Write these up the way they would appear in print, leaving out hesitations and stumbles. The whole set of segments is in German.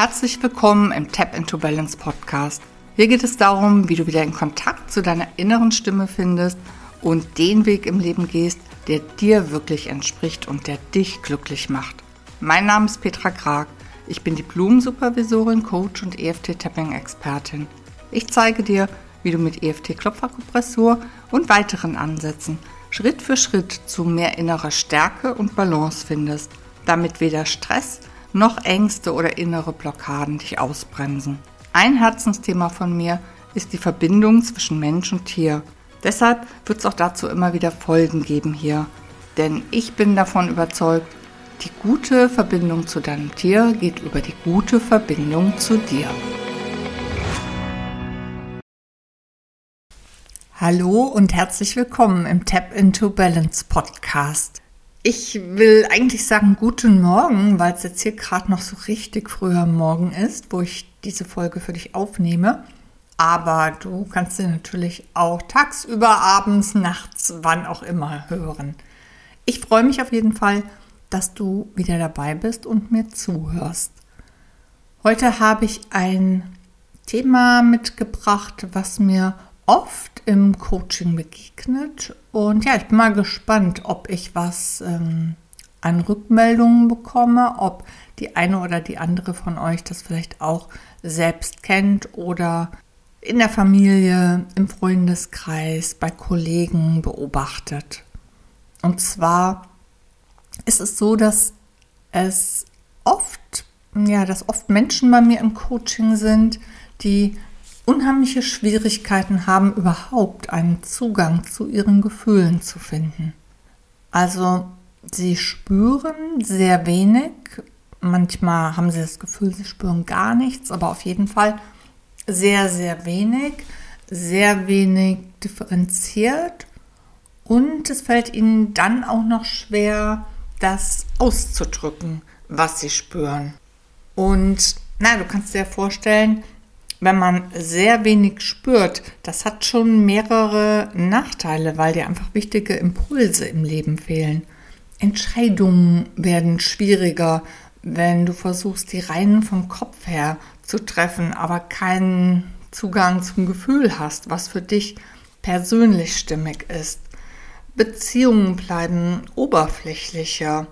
Herzlich willkommen im Tap into Balance Podcast. Hier geht es darum, wie du wieder in Kontakt zu deiner inneren Stimme findest und den Weg im Leben gehst, der dir wirklich entspricht und der dich glücklich macht. Mein Name ist Petra Grag. Ich bin Diplom-Supervisorin, Coach und EFT-Tapping-Expertin. Ich zeige dir, wie du mit EFT-Klopferkupressur und weiteren Ansätzen Schritt für Schritt zu mehr innerer Stärke und Balance findest, damit weder Stress noch Ängste oder innere Blockaden dich ausbremsen. Ein Herzensthema von mir ist die Verbindung zwischen Mensch und Tier. Deshalb wird es auch dazu immer wieder Folgen geben hier. Denn ich bin davon überzeugt, die gute Verbindung zu deinem Tier geht über die gute Verbindung zu dir. Hallo und herzlich willkommen im Tap into Balance Podcast. Ich will eigentlich sagen guten Morgen, weil es jetzt hier gerade noch so richtig früher Morgen ist, wo ich diese Folge für dich aufnehme. Aber du kannst sie natürlich auch tagsüber, abends, nachts, wann auch immer hören. Ich freue mich auf jeden Fall, dass du wieder dabei bist und mir zuhörst. Heute habe ich ein Thema mitgebracht, was mir oft im Coaching begegnet. Und ja, ich bin mal gespannt, ob ich was an Rückmeldungen bekomme, ob die eine oder die andere von euch das vielleicht auch selbst kennt oder in der Familie, im Freundeskreis, bei Kollegen beobachtet. Und zwar ist es so, dass oft Menschen bei mir im Coaching sind, die unheimliche Schwierigkeiten haben, überhaupt einen Zugang zu ihren Gefühlen zu finden. Also sie spüren sehr wenig, manchmal haben sie das Gefühl, sie spüren gar nichts, aber auf jeden Fall sehr, sehr wenig differenziert und es fällt ihnen dann auch noch schwer, das auszudrücken, was sie spüren. Und du kannst dir vorstellen, wenn man sehr wenig spürt, das hat schon mehrere Nachteile, weil dir einfach wichtige Impulse im Leben fehlen. Entscheidungen werden schwieriger, wenn du versuchst, die rein vom Kopf her zu treffen, aber keinen Zugang zum Gefühl hast, was für dich persönlich stimmig ist. Beziehungen bleiben oberflächlicher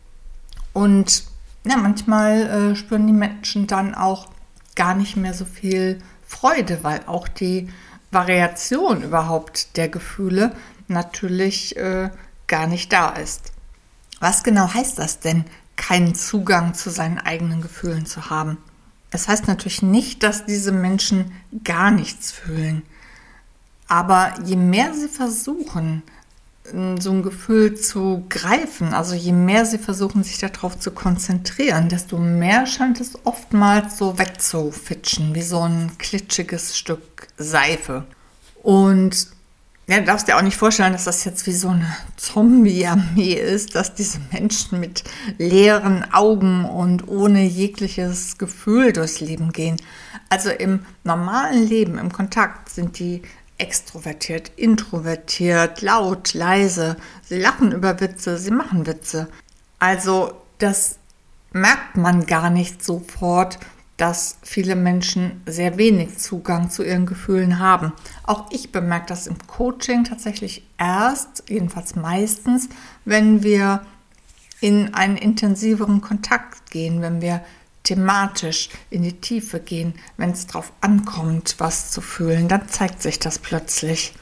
und manchmal spüren die Menschen dann auch gar nicht mehr so viel Freude, weil auch die Variation überhaupt der Gefühle natürlich gar nicht da ist. Was genau heißt das denn, keinen Zugang zu seinen eigenen Gefühlen zu haben? Das heißt natürlich nicht, dass diese Menschen gar nichts fühlen. Aber je mehr sie versuchen, so ein Gefühl zu greifen, also je mehr sie versuchen, sich darauf zu konzentrieren, desto mehr scheint es oftmals so wegzufitschen, wie so ein klitschiges Stück Seife. Und du darfst dir auch nicht vorstellen, dass das jetzt wie so eine Zombie-Armee ist, dass diese Menschen mit leeren Augen und ohne jegliches Gefühl durchs Leben gehen. Also im normalen Leben, im Kontakt sind die extrovertiert, introvertiert, laut, leise. Sie lachen über Witze, sie machen Witze. Also das merkt man gar nicht sofort, dass viele Menschen sehr wenig Zugang zu ihren Gefühlen haben. Auch ich bemerke das im Coaching tatsächlich erst, jedenfalls meistens, wenn wir in einen intensiveren Kontakt gehen, wenn wir thematisch in die Tiefe gehen, wenn es darauf ankommt, was zu fühlen, dann zeigt sich das plötzlich.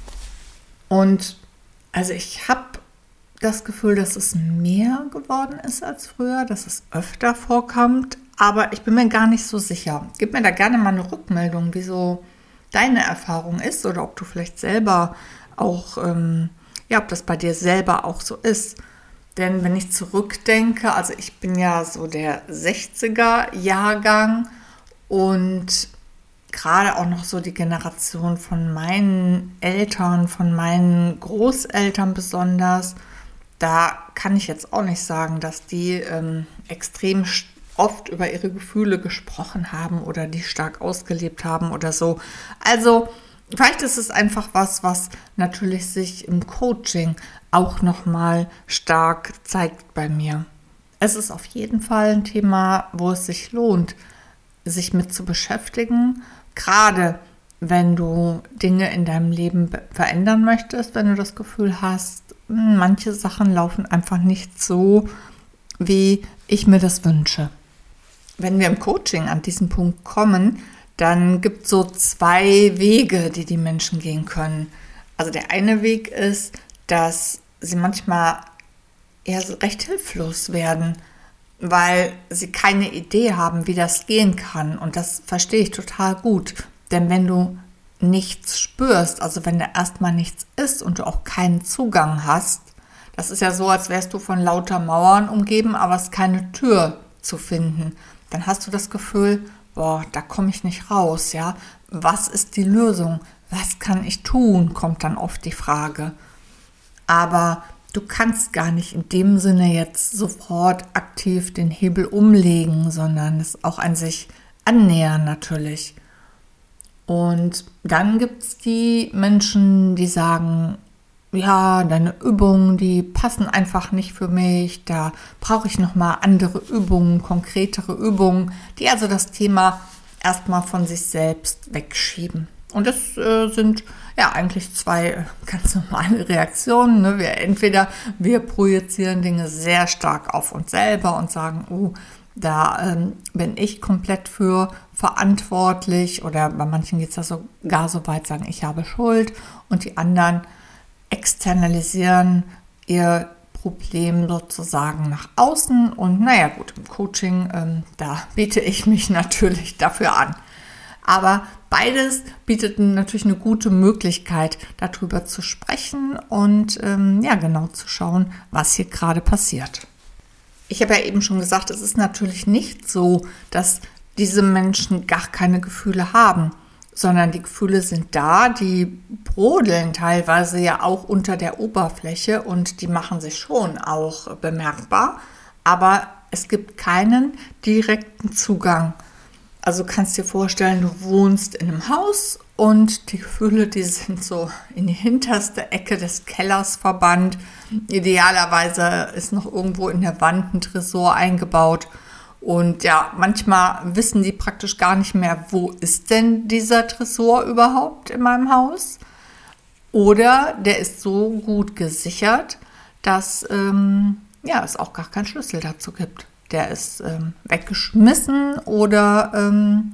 Und also ich habe das Gefühl, dass es mehr geworden ist als früher, dass es öfter vorkommt, aber ich bin mir gar nicht so sicher. Gib mir da gerne mal eine Rückmeldung, wie so deine Erfahrung ist oder ob du vielleicht selber auch, ob das bei dir selber auch so ist. Denn wenn ich zurückdenke, also ich bin ja so der 60er-Jahrgang und gerade auch noch so die Generation von meinen Eltern, von meinen Großeltern besonders, da kann ich jetzt auch nicht sagen, dass die extrem oft über ihre Gefühle gesprochen haben oder die stark ausgelebt haben oder so. Also vielleicht ist es einfach was natürlich sich im Coaching auch nochmal stark zeigt bei mir. Es ist auf jeden Fall ein Thema, wo es sich lohnt, sich mit zu beschäftigen, gerade wenn du Dinge in deinem Leben verändern möchtest, wenn du das Gefühl hast, manche Sachen laufen einfach nicht so, wie ich mir das wünsche. Wenn wir im Coaching an diesen Punkt kommen, dann gibt es so 2 Wege, die Menschen gehen können. Also der eine Weg ist, dass sie manchmal eher so recht hilflos werden, weil sie keine Idee haben, wie das gehen kann. Und das verstehe ich total gut. Denn wenn du nichts spürst, also wenn da erstmal nichts ist und du auch keinen Zugang hast, das ist ja so, als wärst du von lauter Mauern umgeben, aber es ist keine Tür zu finden. Dann hast du das Gefühl, boah, da komme ich nicht raus, ja. Was ist die Lösung? Was kann ich tun? Kommt dann oft die Frage. Aber du kannst gar nicht in dem Sinne jetzt sofort aktiv den Hebel umlegen, sondern es auch an sich annähern natürlich. Und dann gibt es die Menschen, die sagen, ja, deine Übungen, die passen einfach nicht für mich, da brauche ich nochmal andere Übungen, konkretere Übungen, die also das Thema erstmal von sich selbst wegschieben. Und das sind ja eigentlich 2 ganz normale Reaktionen. Ne? Wir projizieren Dinge sehr stark auf uns selber und sagen, oh, da bin ich komplett für verantwortlich, oder bei manchen geht es ja sogar so weit, sagen, ich habe Schuld, und die anderen externalisieren ihr Problem sozusagen nach außen. Und naja gut, im Coaching, da biete ich mich natürlich dafür an. Aber beides bietet natürlich eine gute Möglichkeit, darüber zu sprechen und genau zu schauen, was hier gerade passiert. Ich habe ja eben schon gesagt, es ist natürlich nicht so, dass diese Menschen gar keine Gefühle haben, sondern die Gefühle sind da, die brodeln teilweise ja auch unter der Oberfläche und die machen sich schon auch bemerkbar, aber es gibt keinen direkten Zugang. Also du kannst dir vorstellen, du wohnst in einem Haus und die Gefühle, die sind so in die hinterste Ecke des Kellers verbannt. Idealerweise ist noch irgendwo in der Wand ein Tresor eingebaut. Und ja, manchmal wissen die praktisch gar nicht mehr, wo ist denn dieser Tresor überhaupt in meinem Haus? Oder der ist so gut gesichert, dass es auch gar keinen Schlüssel dazu gibt. Der ist weggeschmissen oder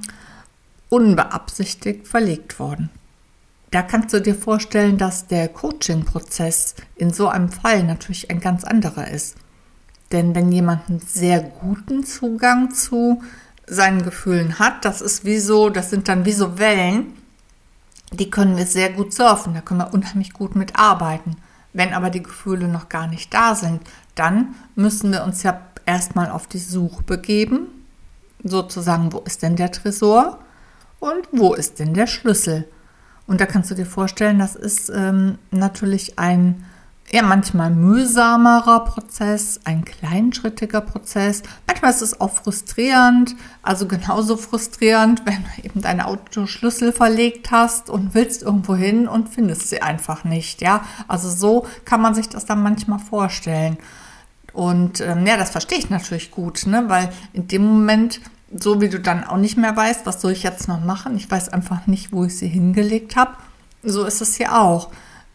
unbeabsichtigt verlegt worden. Da kannst du dir vorstellen, dass der Coaching-Prozess in so einem Fall natürlich ein ganz anderer ist. Denn wenn jemand einen sehr guten Zugang zu seinen Gefühlen hat, das sind dann wie so Wellen, die können wir sehr gut surfen, da können wir unheimlich gut mitarbeiten. Wenn aber die Gefühle noch gar nicht da sind, dann müssen wir uns ja erstmal auf die Suche begeben, sozusagen, wo ist denn der Tresor und wo ist denn der Schlüssel? Und da kannst du dir vorstellen, das ist natürlich ein manchmal mühsamerer Prozess, ein kleinschrittiger Prozess. Manchmal ist es auch frustrierend, also genauso frustrierend, wenn du eben deine Autoschlüssel verlegt hast und willst irgendwo hin und findest sie einfach nicht. Ja, also so kann man sich das dann manchmal vorstellen. Und das verstehe ich natürlich gut, ne? Weil in dem Moment, so wie du dann auch nicht mehr weißt, was soll ich jetzt noch machen? Ich weiß einfach nicht, wo ich sie hingelegt habe. So ist es hier auch.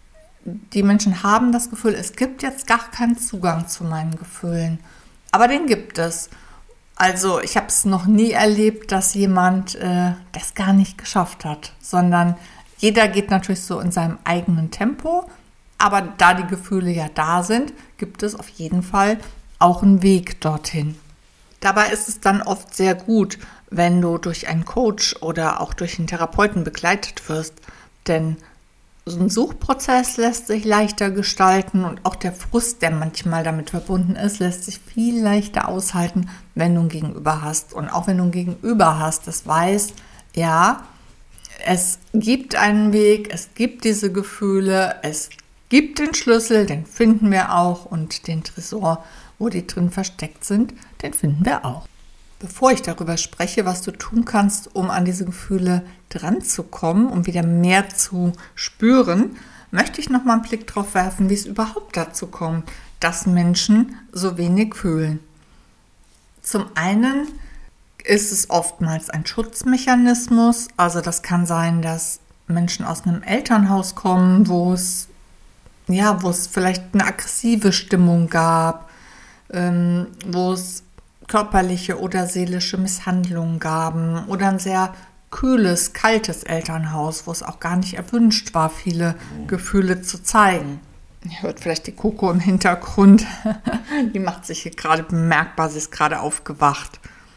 Die Menschen haben das Gefühl, es gibt jetzt gar keinen Zugang zu meinen Gefühlen. Aber den gibt es. Also ich habe es noch nie erlebt, dass jemand das gar nicht geschafft hat, sondern jeder geht natürlich so in seinem eigenen Tempo. Aber da die Gefühle ja da sind, gibt es auf jeden Fall auch einen Weg dorthin. Dabei ist es dann oft sehr gut, wenn du durch einen Coach oder auch durch einen Therapeuten begleitet wirst, denn so ein Suchprozess lässt sich leichter gestalten und auch der Frust, der manchmal damit verbunden ist, lässt sich viel leichter aushalten, wenn du ein Gegenüber hast. Und auch wenn du ein Gegenüber hast, das weiß, ja, es gibt einen Weg, es gibt diese Gefühle, es gibt den Schlüssel, den finden wir auch, und den Tresor, wo die drin versteckt sind, den finden wir auch. Bevor ich darüber spreche, was du tun kannst, um an diese Gefühle dran zu kommen, um wieder mehr zu spüren, möchte ich noch mal einen Blick drauf werfen, wie es überhaupt dazu kommt, dass Menschen so wenig fühlen. Zum einen ist es oftmals ein Schutzmechanismus. Also das kann sein, dass Menschen aus einem Elternhaus kommen, wo es vielleicht eine aggressive Stimmung gab, wo es körperliche oder seelische Misshandlungen gaben oder ein sehr kühles, kaltes Elternhaus, wo es auch gar nicht erwünscht war, viele Gefühle zu zeigen. Ihr hört vielleicht die Coco im Hintergrund. Die macht sich hier gerade bemerkbar, sie ist gerade aufgewacht.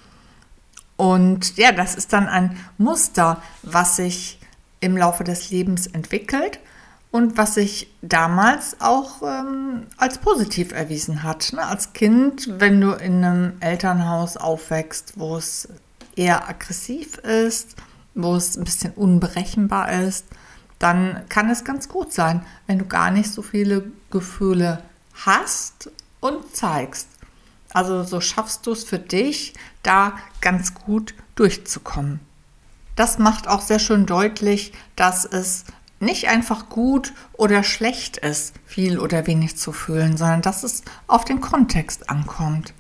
Und ja, das ist dann ein Muster, was sich im Laufe des Lebens entwickelt und was sich damals auch als positiv erwiesen hat. Ne? Als Kind, wenn du in einem Elternhaus aufwächst, wo es eher aggressiv ist, wo es ein bisschen unberechenbar ist, dann kann es ganz gut sein, wenn du gar nicht so viele Gefühle hast und zeigst. Also so schaffst du es für dich, da ganz gut durchzukommen. Das macht auch sehr schön deutlich, dass es nicht einfach gut oder schlecht ist, viel oder wenig zu fühlen, sondern dass es auf den Kontext ankommt.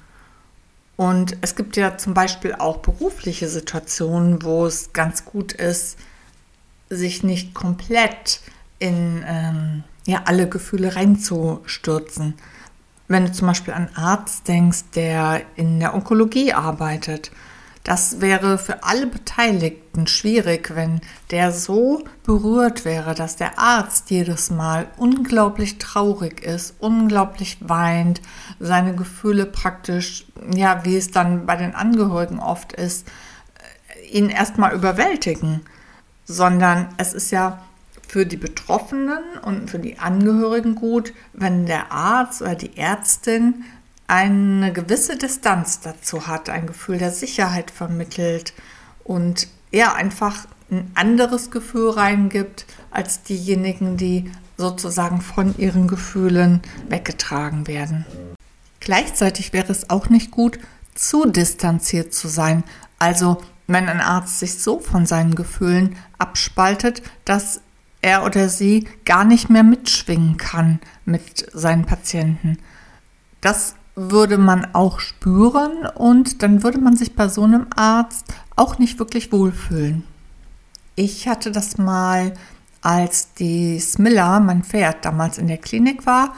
Und es gibt ja zum Beispiel auch berufliche Situationen, wo es ganz gut ist, sich nicht komplett in alle Gefühle reinzustürzen. Wenn du zum Beispiel an einen Arzt denkst, der in der Onkologie arbeitet, das wäre für alle Beteiligten schwierig, wenn der so berührt wäre, dass der Arzt jedes Mal unglaublich traurig ist, unglaublich weint, seine Gefühle praktisch, wie es dann bei den Angehörigen oft ist, ihn erstmal überwältigen. Sondern es ist ja für die Betroffenen und für die Angehörigen gut, wenn der Arzt oder die Ärztin eine gewisse Distanz dazu hat, ein Gefühl der Sicherheit vermittelt und einfach ein anderes Gefühl reingibt als diejenigen, die sozusagen von ihren Gefühlen weggetragen werden. Gleichzeitig wäre es auch nicht gut, zu distanziert zu sein. Also wenn ein Arzt sich so von seinen Gefühlen abspaltet, dass er oder sie gar nicht mehr mitschwingen kann mit seinen Patienten. Das würde man auch spüren und dann würde man sich bei so einem Arzt auch nicht wirklich wohlfühlen. Ich hatte das mal, als die Smilla, mein Pferd, damals in der Klinik war.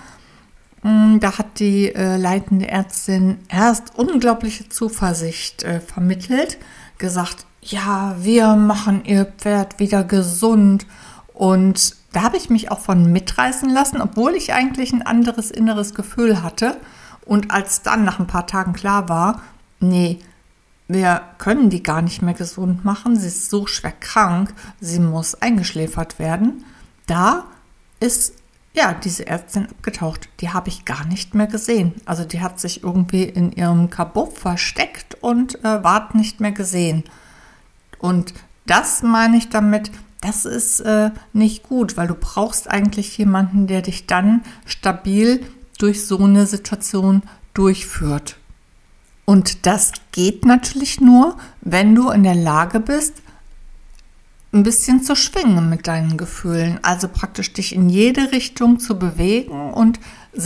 Da hat die leitende Ärztin erst unglaubliche Zuversicht vermittelt, gesagt, ja, wir machen ihr Pferd wieder gesund. Und da habe ich mich auch von mitreißen lassen, obwohl ich eigentlich ein anderes inneres Gefühl hatte. Und als dann nach ein paar Tagen klar war, nee, wir können die gar nicht mehr gesund machen, sie ist so schwer krank, sie muss eingeschläfert werden, da ist diese Ärztin abgetaucht. Die habe ich gar nicht mehr gesehen. Also die hat sich irgendwie in ihrem Kabuff versteckt und ward nicht mehr gesehen. Und das meine ich damit, das ist nicht gut, weil du brauchst eigentlich jemanden, der dich dann stabil durch so eine Situation durchführt. Und das geht natürlich nur, wenn du in der Lage bist, ein bisschen zu schwingen mit deinen Gefühlen, also praktisch dich in jede Richtung zu bewegen und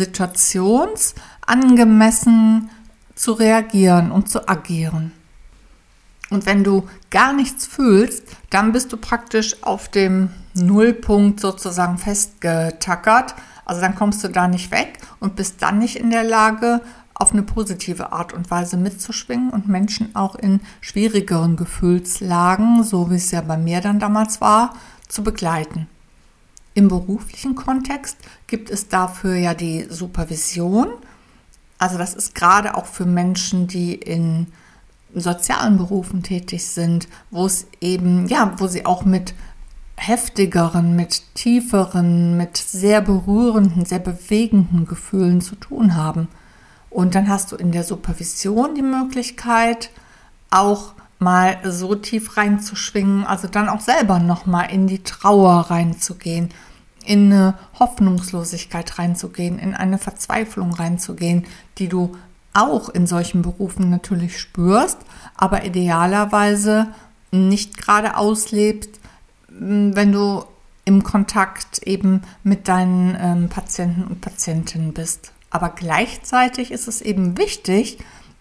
situationsangemessen zu reagieren und zu agieren. Und wenn du gar nichts fühlst, dann bist du praktisch auf dem Nullpunkt sozusagen festgetackert. Also dann kommst du da nicht weg und bist dann nicht in der Lage, auf eine positive Art und Weise mitzuschwingen und Menschen auch in schwierigeren Gefühlslagen, so wie es ja bei mir dann damals war, zu begleiten. Im beruflichen Kontext gibt es dafür ja die Supervision. Also das ist gerade auch für Menschen, die in sozialen Berufen tätig sind, wo es eben, wo sie auch mit heftigeren, mit tieferen, mit sehr berührenden, sehr bewegenden Gefühlen zu tun haben. Und dann hast du in der Supervision die Möglichkeit, auch mal so tief reinzuschwingen, also dann auch selber nochmal in die Trauer reinzugehen, in eine Hoffnungslosigkeit reinzugehen, in eine Verzweiflung reinzugehen, die du auch in solchen Berufen natürlich spürst, aber idealerweise nicht gerade auslebst, wenn du im Kontakt eben mit deinen Patienten und Patientinnen bist. Aber gleichzeitig ist es eben wichtig,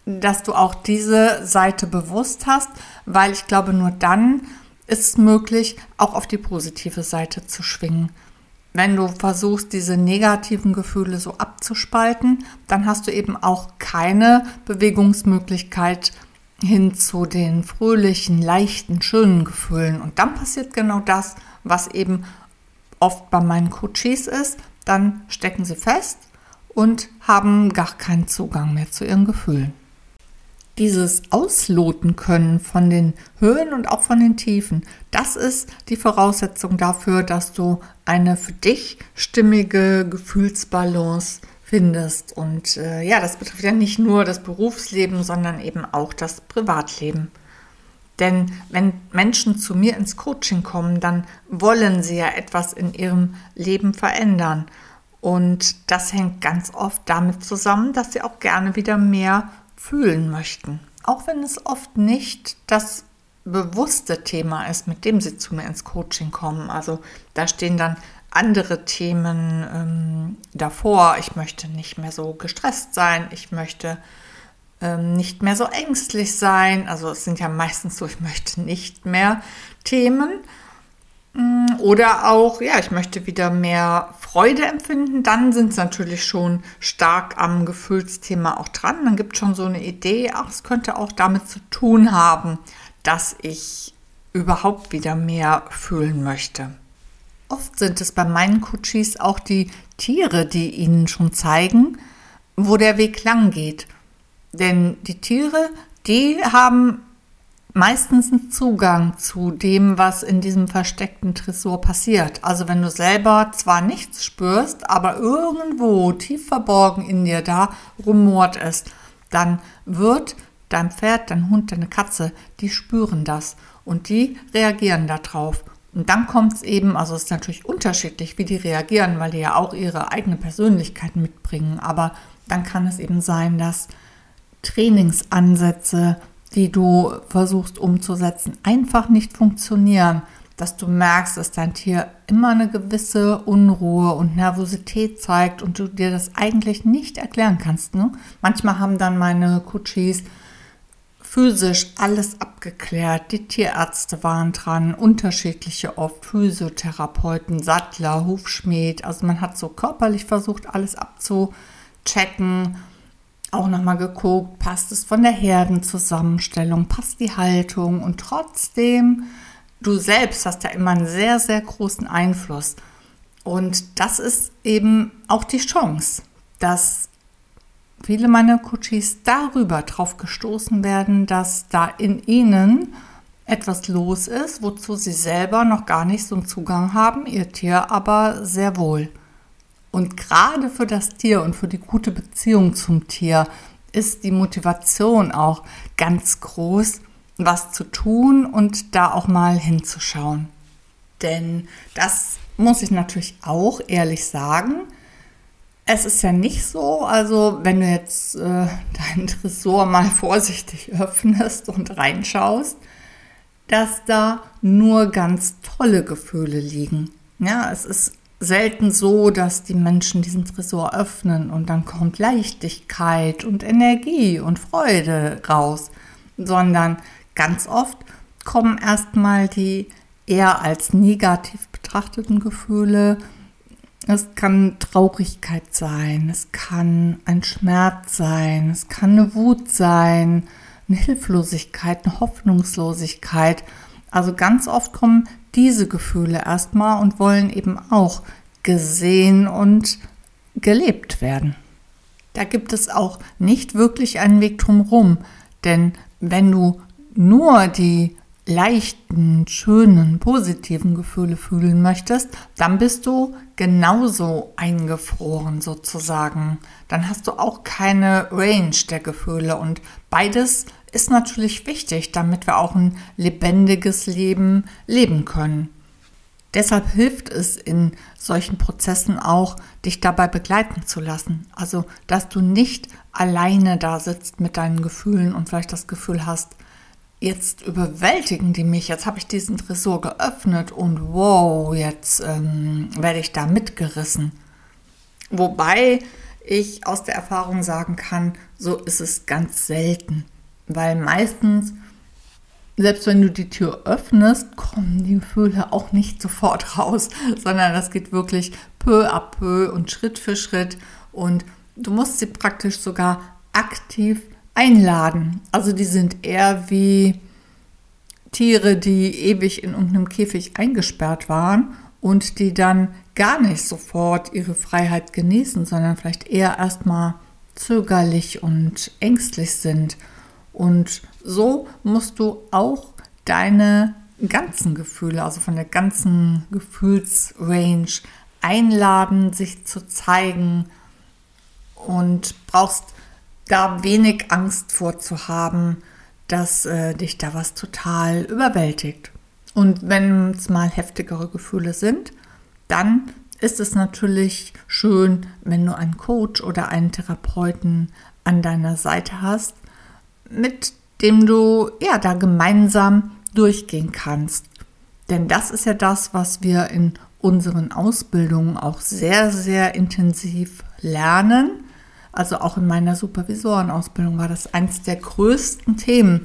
dass du auch diese Seite bewusst hast, weil ich glaube, nur dann ist es möglich, auch auf die positive Seite zu schwingen. Wenn du versuchst, diese negativen Gefühle so abzuspalten, dann hast du eben auch keine Bewegungsmöglichkeit hin zu den fröhlichen, leichten, schönen Gefühlen. Und dann passiert genau das, was eben oft bei meinen Coaches ist. Dann stecken sie fest und haben gar keinen Zugang mehr zu ihren Gefühlen. Dieses Ausloten können von den Höhen und auch von den Tiefen, das ist die Voraussetzung dafür, dass du eine für dich stimmige Gefühlsbalance findest. Und das betrifft ja nicht nur das Berufsleben, sondern eben auch das Privatleben. Denn wenn Menschen zu mir ins Coaching kommen, dann wollen sie ja etwas in ihrem Leben verändern. Und das hängt ganz oft damit zusammen, dass sie auch gerne wieder mehr fühlen möchten. Auch wenn es oft nicht das bewusste Thema ist, mit dem sie zu mir ins Coaching kommen. Also da stehen dann andere Themen davor. Ich möchte nicht mehr so gestresst sein. Ich möchte nicht mehr so ängstlich sein. Also es sind ja meistens so, ich möchte nicht mehr Themen. Oder auch, ich möchte wieder mehr Freude empfinden. Dann sind sie natürlich schon stark am Gefühlsthema auch dran. Dann gibt es schon so eine Idee, es könnte auch damit zu tun haben, dass ich überhaupt wieder mehr fühlen möchte. Oft sind es bei meinen Coaches auch die Tiere, die ihnen schon zeigen, wo der Weg lang geht. Denn die Tiere, die haben meistens einen Zugang zu dem, was in diesem versteckten Tresor passiert. Also wenn du selber zwar nichts spürst, aber irgendwo tief verborgen in dir da rumort es, dann wird dein Pferd, dein Hund, deine Katze, die spüren das und die reagieren darauf. Und dann kommt es eben, also es ist natürlich unterschiedlich, wie die reagieren, weil die ja auch ihre eigene Persönlichkeit mitbringen, aber dann kann es eben sein, dass Trainingsansätze, die du versuchst umzusetzen, einfach nicht funktionieren, dass du merkst, dass dein Tier immer eine gewisse Unruhe und Nervosität zeigt und du dir das eigentlich nicht erklären kannst. Ne? Manchmal haben dann meine Coaches physisch alles abgeklärt, die Tierärzte waren dran, unterschiedliche oft, Physiotherapeuten, Sattler, Hufschmied, also man hat so körperlich versucht, alles abzuchecken, auch nochmal geguckt, passt es von der Herdenzusammenstellung, passt die Haltung und trotzdem, du selbst hast ja immer einen sehr, sehr großen Einfluss. Und das ist eben auch die Chance, dass viele meiner Coaches darüber drauf gestoßen werden, dass da in ihnen etwas los ist, wozu sie selber noch gar nicht so einen Zugang haben, ihr Tier aber sehr wohl. Und gerade für das Tier und für die gute Beziehung zum Tier ist die Motivation auch ganz groß, was zu tun und da auch mal hinzuschauen. Denn das muss ich natürlich auch ehrlich sagen. Es ist ja nicht so, also wenn du jetzt deinen Tresor mal vorsichtig öffnest und reinschaust, dass da nur ganz tolle Gefühle liegen. Ja, es ist selten so, dass die Menschen diesen Tresor öffnen und dann kommt Leichtigkeit und Energie und Freude raus, sondern ganz oft kommen erstmal die eher als negativ betrachteten Gefühle. Es kann Traurigkeit sein, es kann ein Schmerz sein, es kann eine Wut sein, eine Hilflosigkeit, eine Hoffnungslosigkeit. Also ganz oft kommen diese Gefühle erstmal und wollen eben auch gesehen und gelebt werden. Da gibt es auch nicht wirklich einen Weg drumherum, denn wenn du nur die leichten, schönen, positiven Gefühle fühlen möchtest, dann bist du genauso eingefroren sozusagen. Dann hast du auch keine Range der Gefühle und beides ist natürlich wichtig, damit wir auch ein lebendiges Leben leben können. Deshalb hilft es in solchen Prozessen auch, dich dabei begleiten zu lassen. Also, dass du nicht alleine da sitzt mit deinen Gefühlen und vielleicht das Gefühl hast, jetzt überwältigen die mich, jetzt habe ich diesen Tresor geöffnet und wow, jetzt werde ich da mitgerissen. Wobei ich aus der Erfahrung sagen kann, so ist es ganz selten. Weil meistens, selbst wenn du die Tür öffnest, kommen die Gefühle auch nicht sofort raus, sondern das geht wirklich peu à peu und Schritt für Schritt. Und du musst sie praktisch sogar aktiv einladen. Also die sind eher wie Tiere, die ewig in irgendeinem Käfig eingesperrt waren und die dann gar nicht sofort ihre Freiheit genießen, sondern vielleicht eher erstmal zögerlich und ängstlich sind. Und so musst du auch deine ganzen Gefühle, also von der ganzen Gefühlsrange einladen, sich zu zeigen und brauchst da wenig Angst vor zu haben, dass dich da was total überwältigt. Und wenn es mal heftigere Gefühle sind, dann ist es natürlich schön, wenn du einen Coach oder einen Therapeuten an deiner Seite hast, mit dem du da gemeinsam durchgehen kannst. Denn das ist ja das, was wir in unseren Ausbildungen auch sehr, sehr intensiv lernen. Also auch in meiner Supervisorenausbildung war das eines der größten Themen,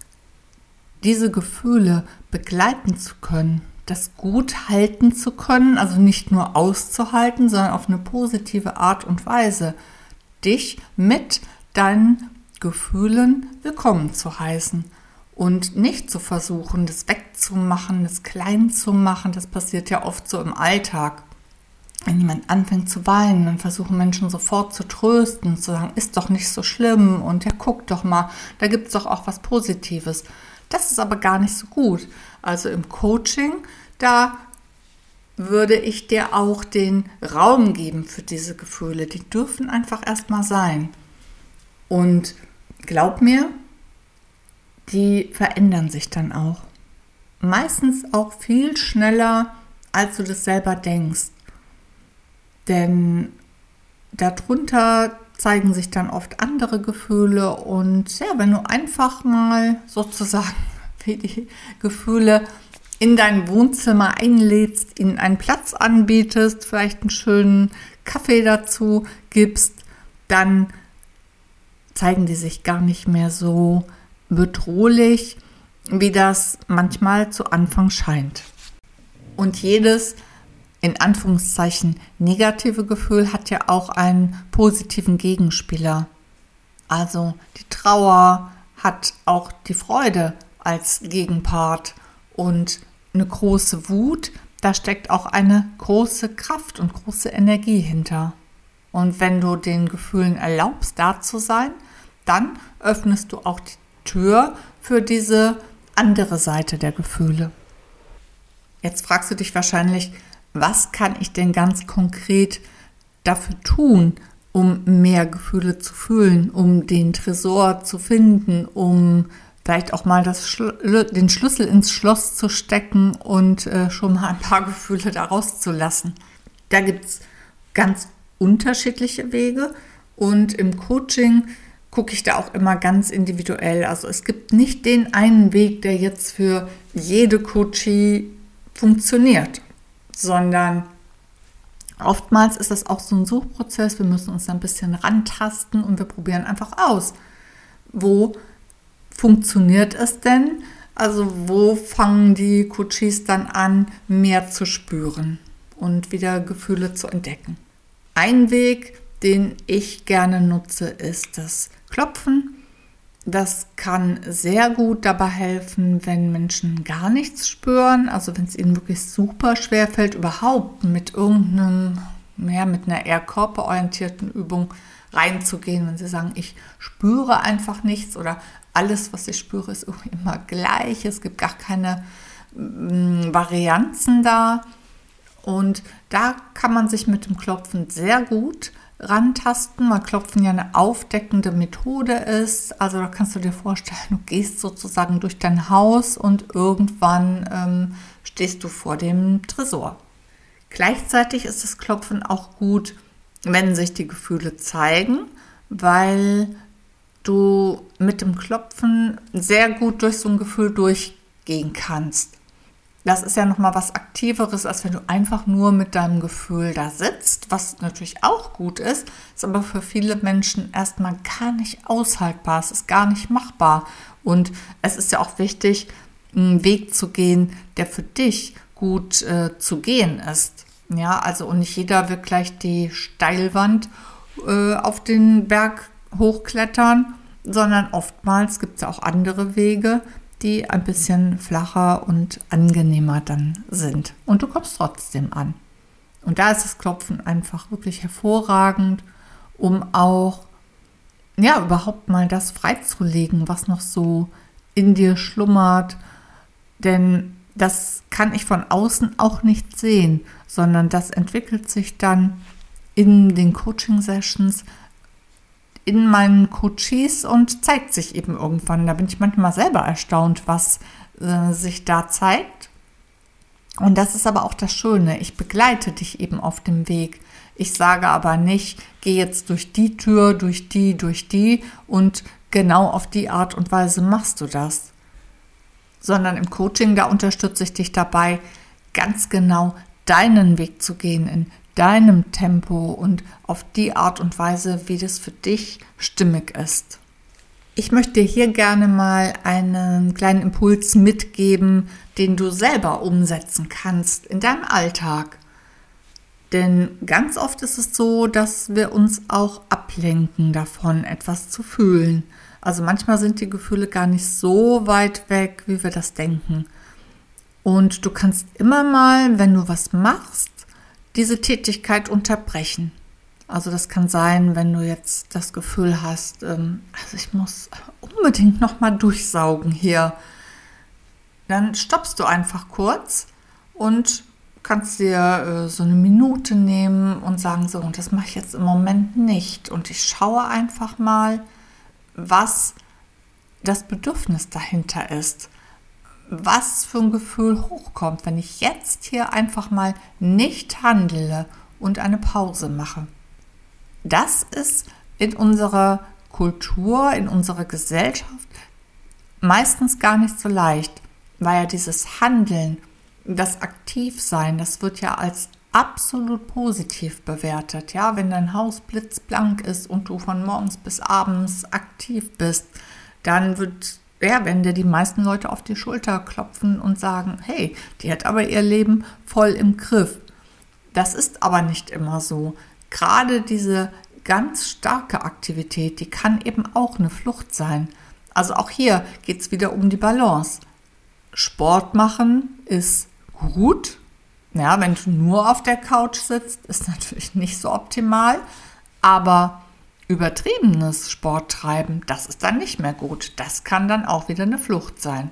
diese Gefühle begleiten zu können, das gut halten zu können, also nicht nur auszuhalten, sondern auf eine positive Art und Weise, dich mit deinen Gefühlen willkommen zu heißen und nicht zu versuchen, das wegzumachen, das klein zu machen. Das passiert ja oft so im Alltag. Wenn jemand anfängt zu weinen, dann versuchen Menschen sofort zu trösten, zu sagen, ist doch nicht so schlimm und ja, guck doch mal, da gibt es doch auch was Positives. Das ist aber gar nicht so gut. Also im Coaching, da würde ich dir auch den Raum geben für diese Gefühle. Die dürfen einfach erstmal sein. Und glaub mir, die verändern sich dann auch. Meistens auch viel schneller, als du das selber denkst. Denn darunter zeigen sich dann oft andere Gefühle und ja, wenn du einfach mal sozusagen wie die Gefühle in dein Wohnzimmer einlädst, ihnen einen Platz anbietest, vielleicht einen schönen Kaffee dazu gibst, dann zeigen die sich gar nicht mehr so bedrohlich, wie das manchmal zu Anfang scheint. Und jedes in Anführungszeichen negative Gefühl hat ja auch einen positiven Gegenspieler. Also die Trauer hat auch die Freude als Gegenpart und eine große Wut, da steckt auch eine große Kraft und große Energie hinter. Und wenn du den Gefühlen erlaubst, da zu sein, dann öffnest du auch die Tür für diese andere Seite der Gefühle. Jetzt fragst du dich wahrscheinlich, was kann ich denn ganz konkret dafür tun, um mehr Gefühle zu fühlen, um den Tresor zu finden, um vielleicht auch mal den Schlüssel ins Schloss zu stecken und schon mal ein paar Gefühle da rauszulassen. Da gibt es ganz unterschiedliche Wege und im Coaching gucke ich da auch immer ganz individuell. Also es gibt nicht den einen Weg, der jetzt für jede Coachie funktioniert, sondern oftmals ist das auch so ein Suchprozess. Wir müssen uns da ein bisschen rantasten und wir probieren einfach aus. Wo funktioniert es denn? Also wo fangen die Coaches dann an, mehr zu spüren und wieder Gefühle zu entdecken? Ein Weg, den ich gerne nutze, ist das Klopfen. Das kann sehr gut dabei helfen, wenn Menschen gar nichts spüren, also wenn es ihnen wirklich super schwer fällt, überhaupt mit mit einer eher körperorientierten Übung reinzugehen, wenn sie sagen, ich spüre einfach nichts oder alles, was ich spüre, ist immer gleich, es gibt gar keine Varianzen da. Und da kann man sich mit dem Klopfen sehr gut rantasten, weil Klopfen ja eine aufdeckende Methode ist. Also da kannst du dir vorstellen, du gehst sozusagen durch dein Haus und irgendwann stehst du vor dem Tresor. Gleichzeitig ist das Klopfen auch gut, wenn sich die Gefühle zeigen, weil du mit dem Klopfen sehr gut durch so ein Gefühl durchgehen kannst. Das ist ja nochmal was Aktiveres, als wenn du einfach nur mit deinem Gefühl da sitzt, was natürlich auch gut ist aber für viele Menschen erstmal gar nicht aushaltbar, es ist gar nicht machbar. Und es ist ja auch wichtig, einen Weg zu gehen, der für dich gut zu gehen ist. Ja, also und nicht jeder will gleich die Steilwand auf den Berg hochklettern, sondern oftmals gibt es ja auch andere Wege, die ein bisschen flacher und angenehmer dann sind. Und du kommst trotzdem an. Und da ist das Klopfen einfach wirklich hervorragend, um auch ja überhaupt mal das freizulegen, was noch so in dir schlummert. Denn das kann ich von außen auch nicht sehen, sondern das entwickelt sich dann in den Coaching-Sessions, in meinen Coaches und zeigt sich eben irgendwann. Da bin ich manchmal selber erstaunt, was sich da zeigt. Und das ist aber auch das Schöne. Ich begleite dich eben auf dem Weg. Ich sage aber nicht, geh jetzt durch die Tür, durch die und genau auf die Art und Weise machst du das. Sondern im Coaching, da unterstütze ich dich dabei, ganz genau deinen Weg zu gehen, in deinem Tempo und auf die Art und Weise, wie das für dich stimmig ist. Ich möchte dir hier gerne mal einen kleinen Impuls mitgeben, den du selber umsetzen kannst in deinem Alltag. Denn ganz oft ist es so, dass wir uns auch ablenken davon, etwas zu fühlen. Also manchmal sind die Gefühle gar nicht so weit weg, wie wir das denken. Und du kannst immer mal, wenn du was machst, diese Tätigkeit unterbrechen. Also das kann sein, wenn du jetzt das Gefühl hast, also ich muss unbedingt nochmal durchsaugen hier. Dann stoppst du einfach kurz und kannst dir so eine Minute nehmen und sagen, so, und das mache ich jetzt im Moment nicht. Und ich schaue einfach mal, was das Bedürfnis dahinter ist. Was für ein Gefühl hochkommt, wenn ich jetzt hier einfach mal nicht handle und eine Pause mache. Das ist in unserer Kultur, in unserer Gesellschaft meistens gar nicht so leicht, weil ja dieses Handeln, das Aktivsein, das wird ja als absolut positiv bewertet. Ja, wenn dein Haus blitzblank ist und du von morgens bis abends aktiv bist, dann werden dir die meisten Leute auf die Schulter klopfen und sagen, hey, die hat aber ihr Leben voll im Griff. Das ist aber nicht immer so. Gerade diese ganz starke Aktivität, die kann eben auch eine Flucht sein. Also auch hier geht es wieder um die Balance. Sport machen ist gut. Ja, wenn du nur auf der Couch sitzt, ist natürlich nicht so optimal. Aber übertriebenes Sporttreiben, das ist dann nicht mehr gut. Das kann dann auch wieder eine Flucht sein.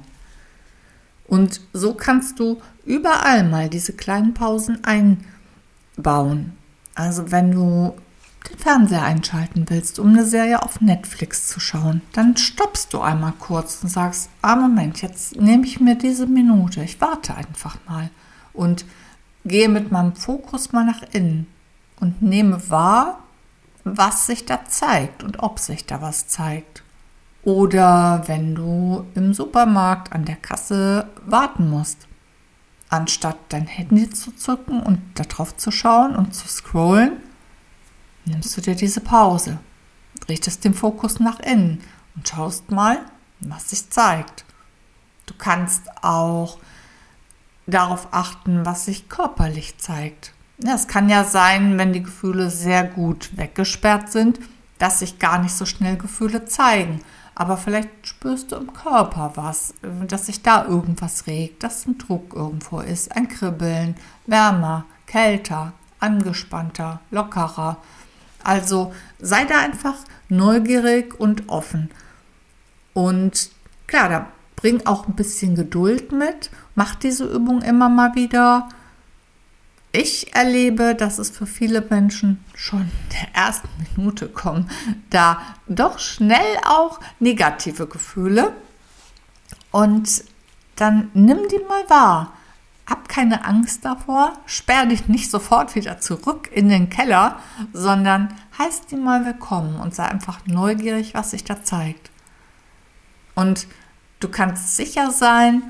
Und so kannst du überall mal diese kleinen Pausen einbauen. Also wenn du den Fernseher einschalten willst, um eine Serie auf Netflix zu schauen, dann stoppst du einmal kurz und sagst, Moment, jetzt nehme ich mir diese Minute, ich warte einfach mal und gehe mit meinem Fokus mal nach innen und nehme wahr, was sich da zeigt und ob sich da was zeigt. Oder wenn du im Supermarkt an der Kasse warten musst, anstatt dein Handy zu zücken und da drauf zu schauen und zu scrollen, nimmst du dir diese Pause, richtest den Fokus nach innen und schaust mal, was sich zeigt. Du kannst auch darauf achten, was sich körperlich zeigt. Ja, es kann ja sein, wenn die Gefühle sehr gut weggesperrt sind, dass sich gar nicht so schnell Gefühle zeigen. Aber vielleicht spürst du im Körper was, dass sich da irgendwas regt, dass ein Druck irgendwo ist, ein Kribbeln, wärmer, kälter, angespannter, lockerer. Also sei da einfach neugierig und offen. Und klar, da bring auch ein bisschen Geduld mit, mach diese Übung immer mal wieder. Ich erlebe, dass es für viele Menschen schon in der ersten Minute kommen, da doch schnell auch negative Gefühle. Und dann nimm die mal wahr. Hab keine Angst davor, sperr dich nicht sofort wieder zurück in den Keller, sondern heiß die mal willkommen und sei einfach neugierig, was sich da zeigt. Und du kannst sicher sein,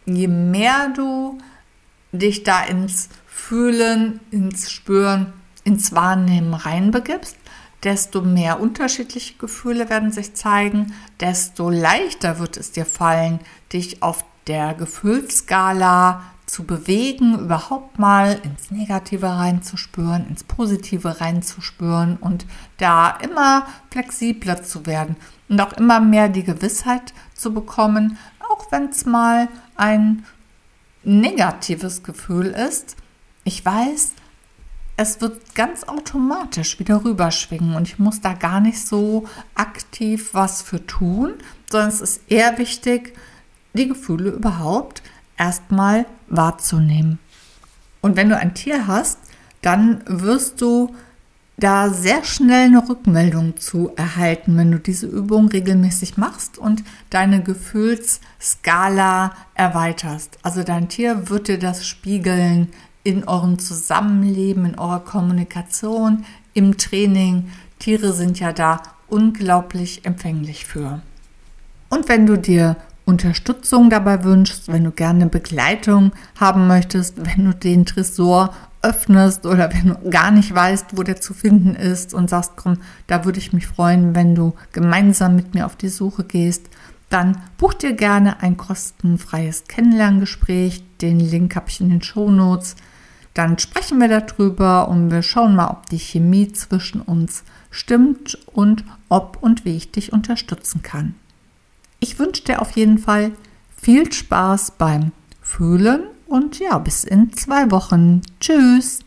je mehr du dich da ins Fühlen, ins Spüren, ins Wahrnehmen reinbegibst, desto mehr unterschiedliche Gefühle werden sich zeigen, desto leichter wird es dir fallen, dich auf der Gefühlsskala zu bewegen, überhaupt mal ins Negative reinzuspüren, ins Positive reinzuspüren und da immer flexibler zu werden und auch immer mehr die Gewissheit zu bekommen, auch wenn es mal ein negatives Gefühl ist. Ich weiß, es wird ganz automatisch wieder rüberschwingen und ich muss da gar nicht so aktiv was für tun, sondern es ist eher wichtig, die Gefühle überhaupt erstmal wahrzunehmen. Und wenn du ein Tier hast, dann wirst du da sehr schnell eine Rückmeldung zu erhalten, wenn du diese Übung regelmäßig machst und deine Gefühlsskala erweiterst. Also dein Tier wird dir das spiegeln in eurem Zusammenleben, in eurer Kommunikation, im Training. Tiere sind ja da unglaublich empfänglich für. Und wenn du dir Unterstützung dabei wünschst, wenn du gerne Begleitung haben möchtest, wenn du den Tresor öffnest oder wenn du gar nicht weißt, wo der zu finden ist und sagst, komm, da würde ich mich freuen, wenn du gemeinsam mit mir auf die Suche gehst, dann buch dir gerne ein kostenfreies Kennenlerngespräch. Den Link habe ich in den Shownotes. Dann sprechen wir darüber und wir schauen mal, ob die Chemie zwischen uns stimmt und ob und wie ich dich unterstützen kann. Ich wünsche dir auf jeden Fall viel Spaß beim Fühlen und ja, bis in 2 Wochen. Tschüss!